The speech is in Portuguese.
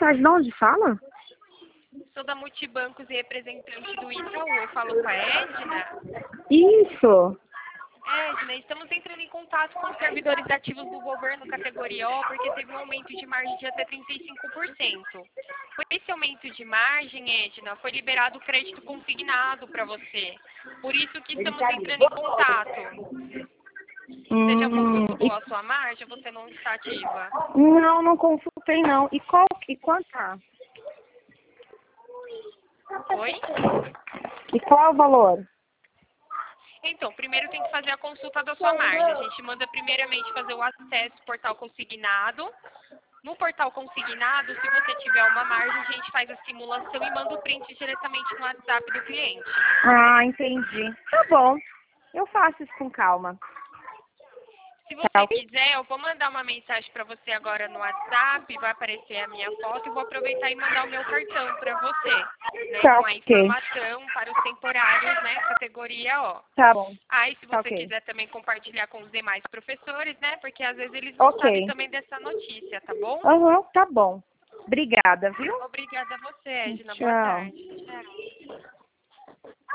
tarde. De onde fala? Sou da Multibancos e representante do Itaú. Eu falo com a Edna. Isso. Edna, estamos entrando em contato com os servidores ativos do governo categoria O, porque teve um aumento de margem de até 35%. Com esse aumento de margem, Edna, foi liberado o crédito consignado para você. Por isso que estamos entrando em contato. Você já consultou a sua margem ou você não está ativa? Não consultei não. E quanto tá? Oi? E qual é o valor? Então, primeiro tem que fazer a consulta da sua margem. A gente manda primeiramente fazer o acesso ao portal consignado. No portal consignado, se você tiver uma margem, a gente faz a simulação e manda o print diretamente no WhatsApp do cliente. Ah, entendi. Tá bom. Eu faço isso com calma. Se você quiser, eu vou mandar uma mensagem para você agora no WhatsApp, vai aparecer a minha foto e vou aproveitar e mandar o meu cartão para você, né, Tá, com a ok. informação para os temporários, né, categoria O. Tá bom. Aí, se você Ok. quiser também compartilhar com os demais professores, né, porque às vezes eles não sabem também dessa notícia, tá bom? Tá bom. Obrigada, viu? Obrigada a você, Edna. Boa Tchau. tarde. Tchau.